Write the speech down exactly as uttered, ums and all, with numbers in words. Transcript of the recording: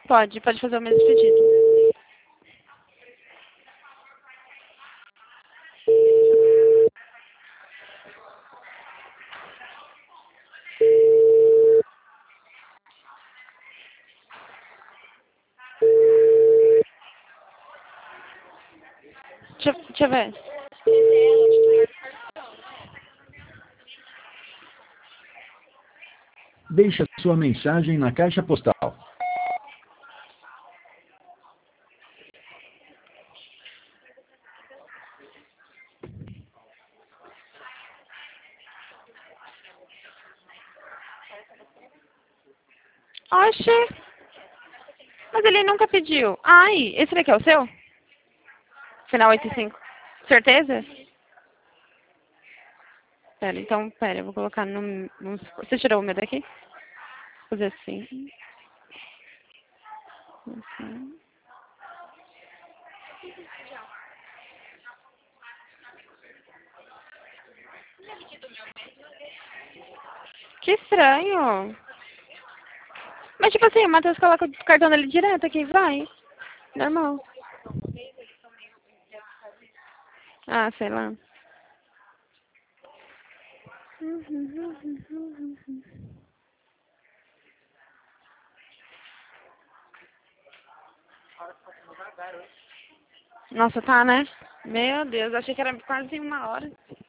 Pode, pode fazer o mesmo pedido. Deixa, deixa eu ver. Deixe a sua mensagem na caixa postal. Oxe, mas ele nunca pediu. Ai, esse daqui é o seu? Final oito e cinco. Certeza? Pera, então, pera, eu vou colocar no... no você tirou o meu daqui? Vou fazer assim. Assim. Que estranho. Mas, tipo assim, o Matheus coloca o cartão dele direto aqui, vai. Normal. Ah, sei lá. Nossa, tá, né? Meu Deus, achei que era quase uma hora.